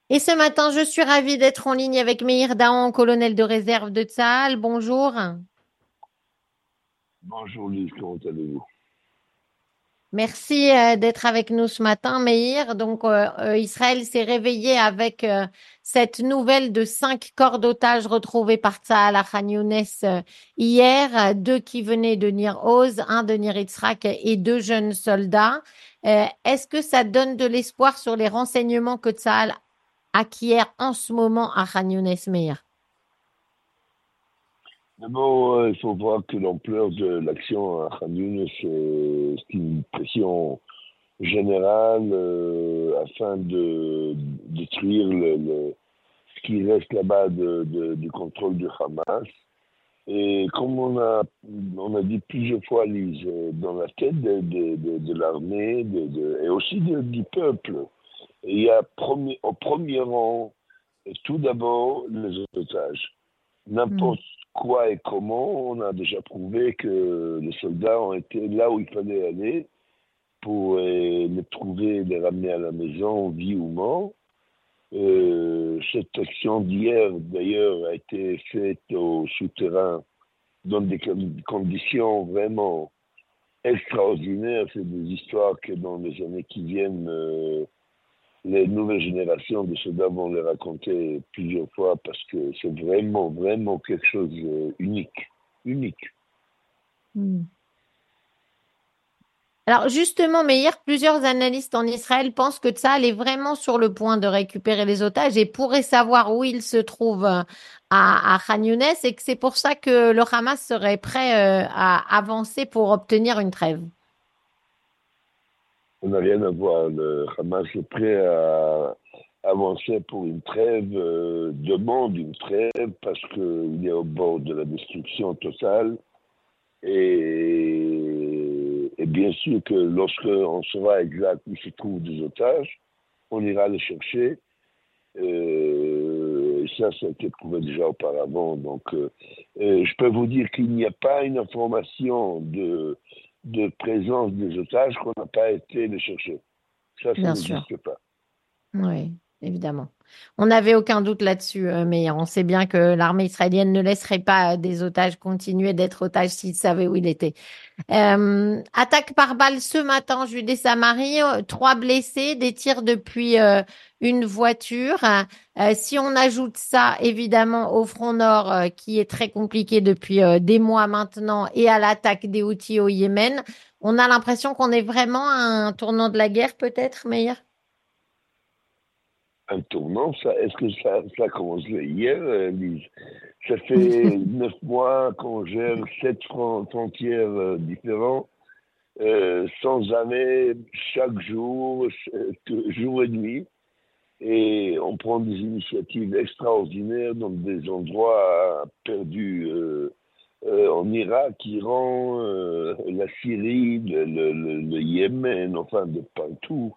Et ce matin, je suis ravie d'être en ligne avec Meir Dahan, colonel de réserve de Tsahal. Bonjour. Bonjour Lise, comment allez-vous? Merci d'être avec nous ce matin, Meir. Israël s'est réveillé avec cette nouvelle de 5 corps d'otages retrouvés par Tsahal à Khan Younes hier, deux qui venaient de Nir Oz, un de Nir Yitzhak et deux jeunes soldats. Est-ce que ça donne de l'espoir sur les renseignements que Tsahal acquiert en ce moment à Khan Younes, Meir? D'abord, il faut voir que l'ampleur de l'action à Khan Younes, c'est une pression générale afin de détruire ce qui reste là-bas du contrôle du Hamas. Et comme on a dit plusieurs fois, Lise, dans la tête de l'armée et aussi du peuple, il y a au premier rang, tout d'abord, les otages. Hmm. N'importe quoi et comment, on a déjà prouvé que les soldats ont été là où il fallait aller pour les trouver, les ramener à la maison, vie ou mort. Cette action d'hier, d'ailleurs, a été faite au souterrain dans des conditions vraiment extraordinaires. C'est des histoires que dans les années qui viennent, les nouvelles générations de soldats vont les raconter plusieurs fois parce que c'est vraiment, vraiment quelque chose unique. Unique. Hmm. Alors justement, mais hier, plusieurs analystes en Israël pensent que Tsahal est vraiment sur le point de récupérer les otages et pourrait savoir où ils se trouvent à Khan Younes et que c'est pour ça que le Hamas serait prêt à avancer pour obtenir une trêve. On n'a rien à voir. Le Hamas est prêt à avancer pour une trêve, demande une trêve parce qu'il est au bord de la destruction totale. Et bien sûr que lorsqu'on saura exact où se trouvent des otages, on ira les chercher. Ça a été prouvé déjà auparavant. Donc, je peux vous dire qu'il n'y a pas une information de présence des otages qu'on n'a pas été les chercher. Ça Bien sûr. n'existe pas. Oui, évidemment. On n'avait aucun doute là-dessus, mais on sait bien que l'armée israélienne ne laisserait pas des otages continuer d'être otages s'ils savaient où il était. Attaque par balle ce matin, Judée-Samarie, 3 blessés, des tirs depuis une voiture. Si on ajoute ça évidemment au front nord, qui est très compliqué depuis des mois maintenant, et à l'attaque des Houthis au Yémen, on a l'impression qu'on est vraiment à un tournant de la guerre, peut-être, Meir? Un tournant, ça, est-ce que ça a commencé hier, Lise? Ça fait 9 mois qu'on gère 7 frontières différentes, sans arrêt, chaque jour, jour et nuit. Et on prend des initiatives extraordinaires dans des endroits perdus en Irak, Iran, la Syrie, le Yémen, enfin de partout.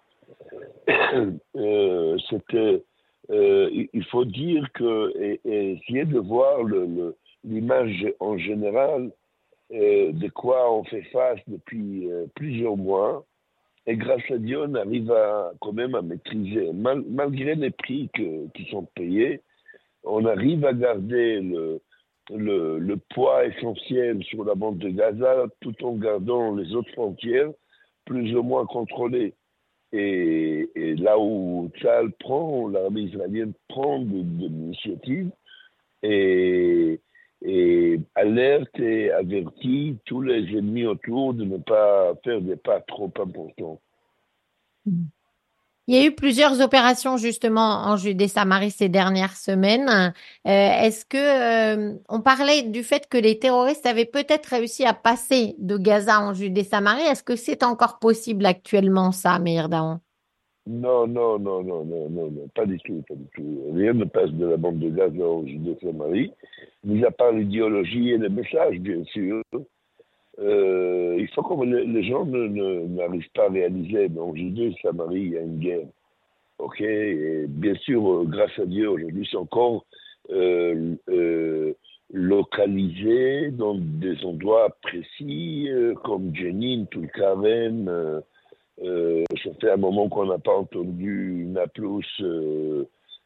C'était, il faut dire que, et essayer de voir l'image en général de quoi on fait face depuis plusieurs mois. Et grâce à Dieu, on arrive quand même à maîtriser, malgré les prix qui sont payés, on arrive à garder le poids essentiel sur la bande de Gaza tout en gardant les autres frontières plus ou moins contrôlées. Et là où Tsahal prend, l'armée israélienne prend de l'initiative et, et alerte et avertit tous les ennemis autour de ne pas faire des pas trop importants. Il y a eu plusieurs opérations justement en Judée-Samarie ces dernières semaines. Est-ce que on parlait du fait que les terroristes avaient peut-être réussi à passer de Gaza en Judée-Samarie? Est-ce que c'est encore possible actuellement ça, Meir Dahan? Non, non, non, non, non, non, non, pas du tout, pas du tout. Rien ne passe de la bande de Gaza aux Judée-Samarie, mis à part l'idéologie et le message, bien sûr. Il faut que les gens n'arrivent pas à réaliser, mais en Judée-Samarie, il y a une guerre. Ok, et bien sûr, grâce à Dieu, aujourd'hui, c'est encore localisé dans des endroits précis, comme Jenin, Tulkarem. Ça fait un moment qu'on n'a pas entendu Naplouse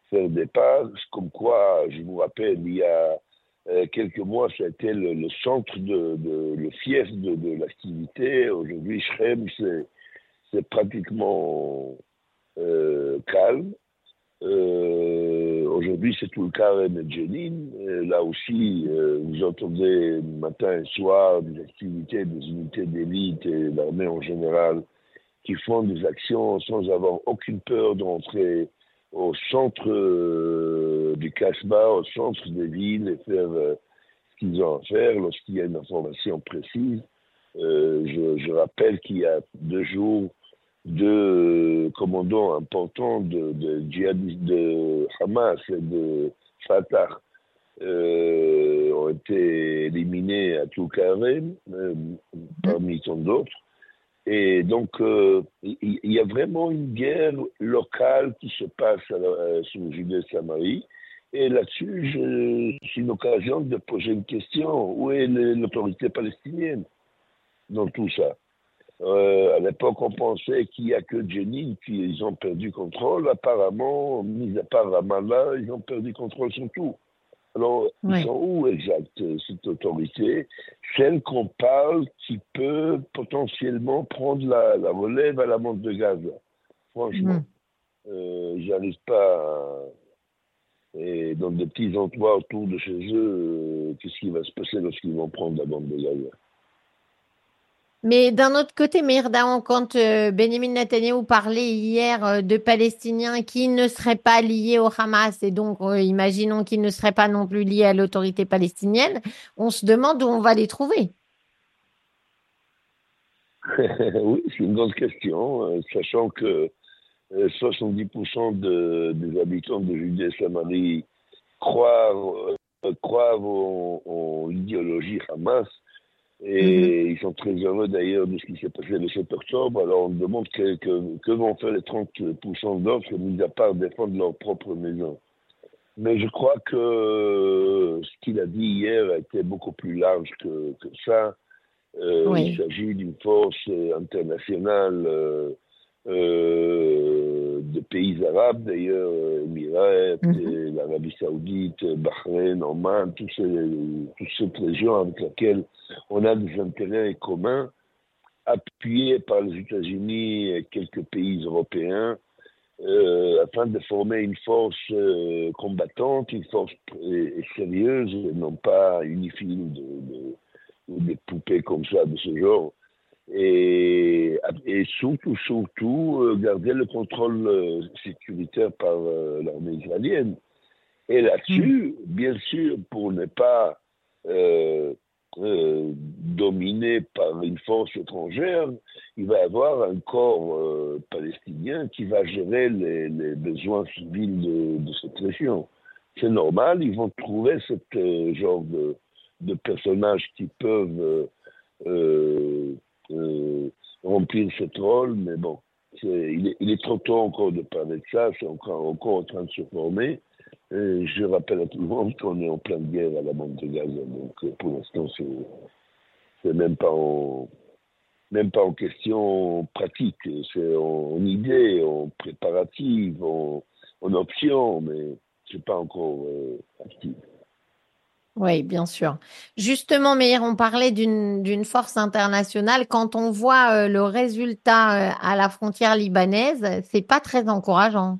faire des pas, comme quoi, je vous rappelle, il y a quelques mois, ça a été le centre le fief de l'activité. Aujourd'hui, Shrem, c'est pratiquement calme. Aujourd'hui, c'est tout le cas à Medellin. Là aussi, vous entendez matin et soir des activités des unités d'élite et l'armée en général qui font des actions sans avoir aucune peur d'entrer au centre du Casbah, au centre des villes et faire ce qu'ils ont à faire lorsqu'il y a une information précise. Je rappelle qu'il y a 2 jours, 2 commandants importants de djihadistes de Hamas et de Fatah ont été éliminés à Toukarem, Mhm. parmi tant d'autres. Et donc, il y a vraiment une guerre locale qui se passe sur Judée-Samarie. Et là-dessus, c'est une occasion de poser une question. Où est l'autorité palestinienne dans tout ça? À l'époque, on pensait qu'il n'y a que Jenin qui ils ont perdu contrôle. Apparemment, mis à part Ramallah, ils ont perdu contrôle sur tout. Alors, ils Oui. sont où exact, cette autorité? Celle qu'on parle qui peut potentiellement prendre la relève à la bande de Gaza. Franchement, Mhm. j'arrive pas et dans des petits endroits autour de chez eux, qu'est-ce qui va se passer lorsqu'ils vont prendre la bande de Gaza? Mais d'un autre côté, Meir Dahan, quand Benjamin Netanyahou parlait hier de Palestiniens qui ne seraient pas liés au Hamas, et donc imaginons qu'ils ne seraient pas non plus liés à l'autorité palestinienne, on se demande où on va les trouver. Oui, c'est une grande question, sachant que 70% des habitants de Judée-Samarie croient en l'idéologie Hamas. Mhm. Et ils sont très heureux d'ailleurs de ce qui s'est passé le 7 octobre. Alors on me demande que vont faire les 30% d'autres, mis à part défendre leur propre maison. Mais je crois que ce qu'il a dit hier a été beaucoup plus large que ça. Il Oui. s'agit d'une force internationale de pays arabes, d'ailleurs, Émirats, Mhm. l'Arabie Saoudite, Bahreïn, Oman, toute cette région avec laquelle on a des intérêts communs, appuyés par les États-Unis et quelques pays européens, afin de former une force combattante, une force sérieuse, et non pas une file ou des poupées comme ça de ce genre. Et surtout, garder le contrôle sécuritaire par l'armée israélienne. Et Mhm. là-dessus, bien sûr, pour ne pas euh, dominé par une force étrangère, il va y avoir un corps palestinien qui va gérer les besoins civils de cette région. C'est normal, ils vont trouver ce genre de personnages qui peuvent euh, euh, remplir ce rôle, mais bon, il est trop tôt encore de parler de ça, c'est encore en train de se former. Je rappelle à tout le monde qu'on est en pleine guerre à la bande de Gaza, donc pour l'instant, c'est même pas en question pratique, c'est en idée, en préparative, en option, mais c'est pas encore actif. Oui, bien sûr. Justement, Meir, on parlait d'une force internationale. Quand on voit le résultat à la frontière libanaise, c'est pas très encourageant.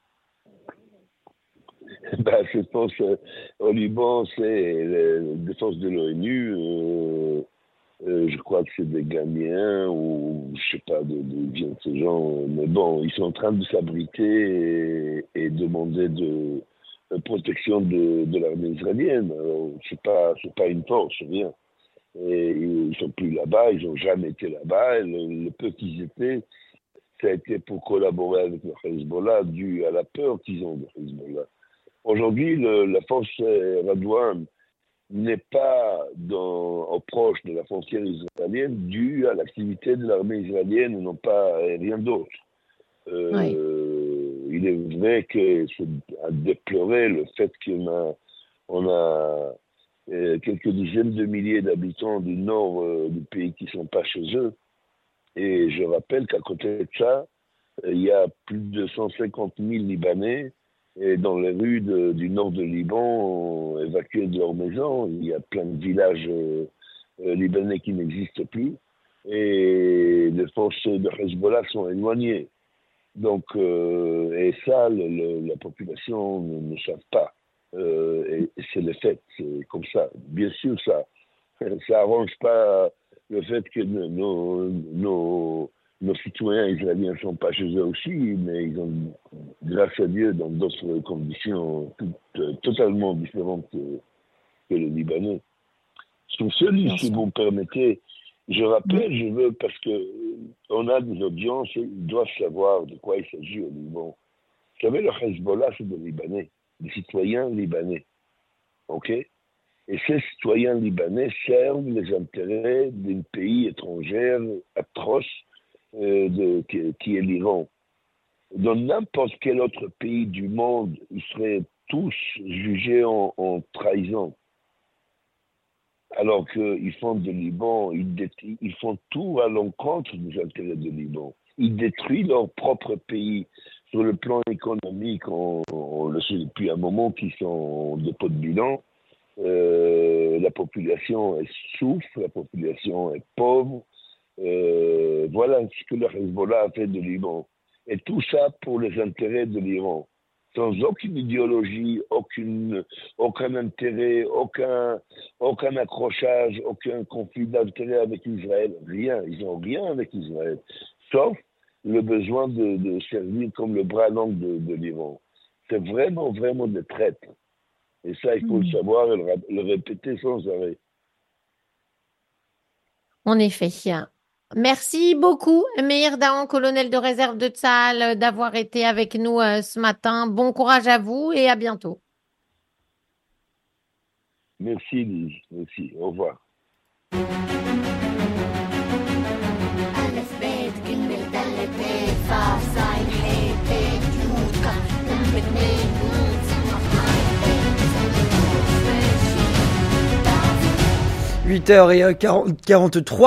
Ben, je pense au Liban, c'est les défense de l'ONU. Je crois que c'est des Ghanéens ou je sais pas de viennent ces gens. Mais bon, ils sont en train de s'abriter et demander de protection de l'armée israélienne. Alors, c'est pas une force, rien. Et ils sont plus là-bas, ils n'ont jamais été là-bas. Et le peu qu'ils étaient, ça a été pour collaborer avec le Hezbollah, dû à la peur qu'ils ont de Hezbollah. Aujourd'hui, la force Radouane n'est pas proche de la frontière israélienne dû à l'activité de l'armée israélienne et non pas rien d'autre. Oui. Il est vrai que c'est à déplorer le fait on a quelques dizaines de milliers d'habitants du nord du pays qui ne sont pas chez eux. Et je rappelle qu'à côté de ça, il y a plus de 150 000 Libanais Et dans les rues du nord de Liban, ont évacué de leurs maisons. Il y a plein de villages libanais qui n'existent plus. Et les forces de Hezbollah sont éloignées. Donc, et ça, la population ne savent pas. Et c'est le fait, c'est comme ça. Bien sûr, ça arrange pas le fait que nos citoyens israéliens ne sont pas chez eux aussi, mais ils ont, grâce à Dieu, dans d'autres conditions totalement différentes que les Libanais. Sur ce livre, si vous me permettez, je rappelle, je veux, parce que on a des audiences, ils doivent savoir de quoi il s'agit au Liban. Vous savez, le Hezbollah, c'est des Libanais, des citoyens libanais. OK? Et ces citoyens libanais servent les intérêts d'un pays étranger atroce qui est l'Iran. Dans n'importe quel autre pays du monde, ils seraient tous jugés en trahison. Alors qu'ils font de Liban, ils font tout à l'encontre des intérêts de Liban. Ils détruisent leur propre pays. Sur le plan économique, on le sait depuis un moment qu'ils sont en dépôt de bilan. La population souffre, la population est pauvre. Voilà ce que le Hezbollah a fait de Liban. Et tout ça pour les intérêts de l'Iran. Sans aucune idéologie, aucun intérêt, aucun accrochage, aucun conflit d'intérêt avec Israël. Rien. Ils n'ont rien avec Israël. Sauf le besoin de servir comme le bras long de l'Iran. C'est vraiment, vraiment des traîtres. Et ça, il faut le savoir et le répéter sans arrêt. En effet. Merci beaucoup, Meir Dahan, colonel de réserve de Tsahal, d'avoir été avec nous ce matin. Bon courage à vous et à bientôt. Merci, Lise. Merci. Au revoir. « 8h43